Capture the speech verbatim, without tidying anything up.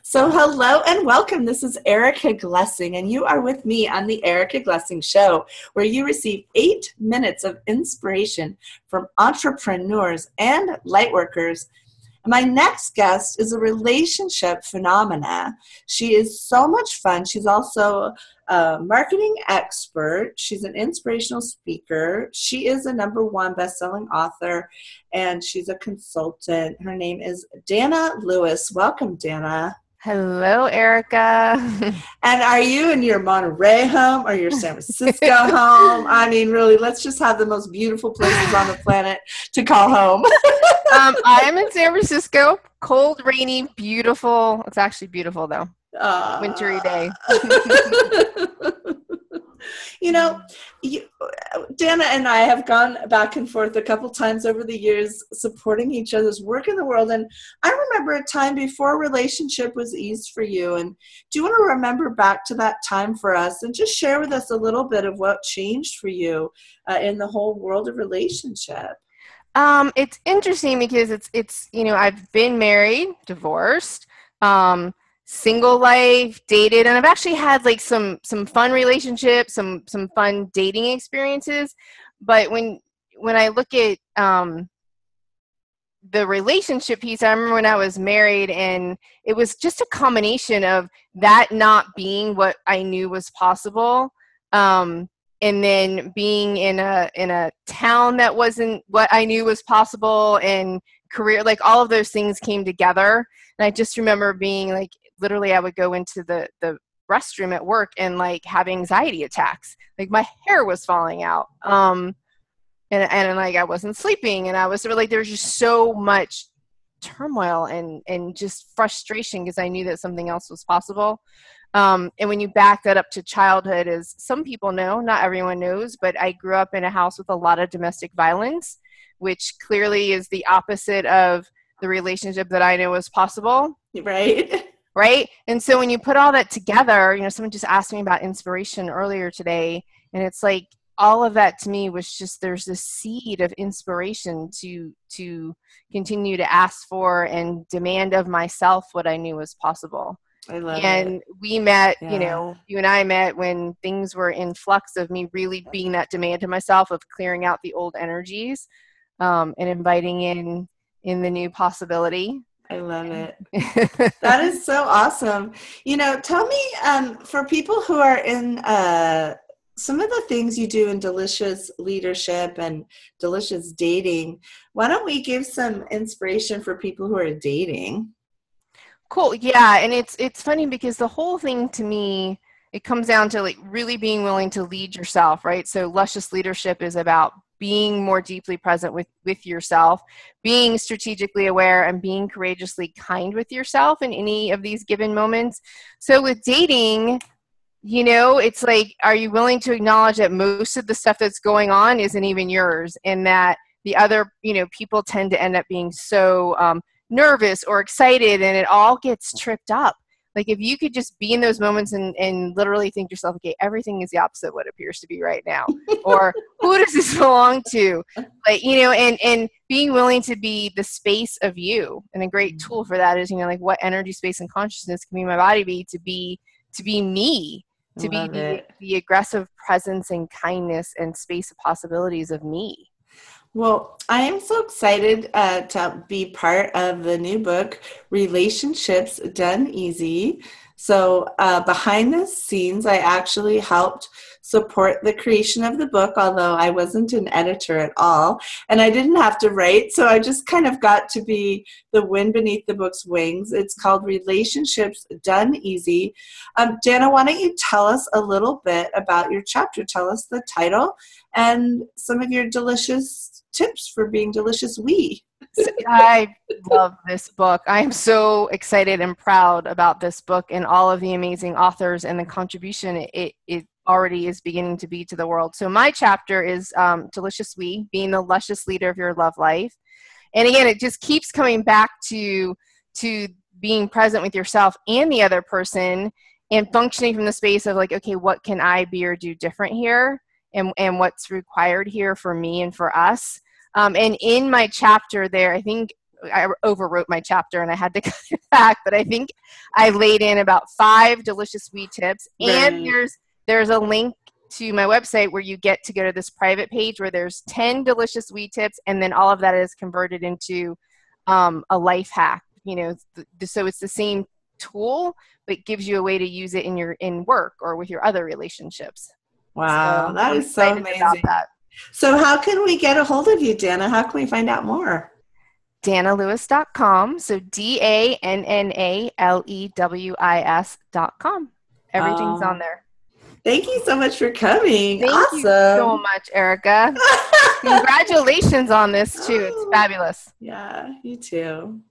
So hello and welcome. This is Erica Glessing, and you are with me on the Erica Glessing Show, where you receive eight minutes of inspiration from entrepreneurs and lightworkers. My next guest is a relationship phenomena. She is so much fun. She's also a marketing expert. She's an inspirational speaker. She is a number one best-selling author, and she's a consultant. Her name is Dana Lewis. Welcome, Dana. Hello, Erica. And are you in your Monterey home or your San Francisco home? I mean, really, let's just have the most beautiful places on the planet to call home. um, I am in San Francisco. Cold, rainy, beautiful. It's actually beautiful, though. Uh, Wintry day. You know, you, Dana and I have gone back and forth a couple times over the years supporting each other's work in the world. And I remember a time before relationship was eased for you. And do you want to remember back to that time for us and just share with us a little bit of what changed for you uh, in the whole world of relationship? Um, it's interesting because it's, it's, you know, I've been married, divorced, um, single life, dated, and I've actually had like some some fun relationships, some some fun dating experiences. But when when I look at um, the relationship piece, I remember when I was married, and it was just a combination of that not being what I knew was possible, um, and then being in a in a town that wasn't what I knew was possible, and career, like all of those things came together. And I just remember being like, literally I would go into the, the restroom at work and like have anxiety attacks. Like my hair was falling out. Um, and, and like I wasn't sleeping, and I was sort of like, there was just so much turmoil and, and just frustration because I knew that something else was possible. Um, and when you back that up to childhood, as some people know, not everyone knows, but I grew up in a house with a lot of domestic violence, which clearly is the opposite of the relationship that I know was possible. Right. Right. And so when you put all that together, you know, someone just asked me about inspiration earlier today, and it's like all of that to me was just, there's this seed of inspiration to, to continue to ask for and demand of myself what I knew was possible. I love and it. we met, Yeah. you know, you and I met when things were in flux of me really being that demand to myself of clearing out the old energies, um, and inviting in, in the new possibility. I love it. That is so awesome. You know, tell me, um, for people who are in uh, some of the things you do in Delicious Leadership and Delicious Dating, why don't we give some inspiration for people who are dating? Cool. Yeah. And it's, it's funny because the whole thing to me, it comes down to like really being willing to lead yourself, right? So Luscious Leadership is about being more deeply present with, with yourself, being strategically aware, and being courageously kind with yourself in any of these given moments. So with dating, you know, it's like, are you willing to acknowledge that most of the stuff that's going on isn't even yours, and that the other, you know, people tend to end up being so um, nervous or excited, and it all gets tripped up. Like if you could just be in those moments and, and literally think to yourself, okay, everything is the opposite of what appears to be right now. Or who does this belong to? Like, you know, and, and being willing to be the space of you. And a great tool for that is, you know, like what energy, space, and consciousness can be my body be to be, to be me, to Love be the, it. the aggressive presence and kindness and space of possibilities of me. Well, I am so excited uh, to be part of the new book, Relationships Done Easy. So uh, behind the scenes, I actually helped support the creation of the book, although I wasn't an editor at all, and I didn't have to write, so I just kind of got to be the wind beneath the book's wings. It's called Relationships Done Easy. Um, Dana, why don't you tell us a little bit about your chapter? Tell us the title and some of your delicious tips for being delicious we. I love this book. I am so excited and proud about this book and all of the amazing authors and the contribution it, it already is beginning to be to the world. So my chapter is um, Delicious We, being the luscious leader of your love life. And again, it just keeps coming back to, to being present with yourself and the other person, and functioning from the space of like, okay, what can I be or do different here? And, and what's required here for me and for us. Um, and in my chapter there, I think I overwrote my chapter and I had to cut it back, but I think I laid in about five delicious weed tips. And Right. there's there's a link to my website where you get to go to this private page where there's ten delicious weed tips, and then all of that is converted into um, a life hack. You know, th- so it's the same tool, but gives you a way to use it in your in work or with your other relationships. Wow, So that I'm is so excited about amazing. that. So how can we get a hold of you, Dana? How can we find out more? dana lewis dot com. So D A N N A L E W I S dot com. Everything's on Um, there. Thank you so much for coming. Thank Awesome. you so much, Erica. Congratulations on this too. It's fabulous. Yeah, you too.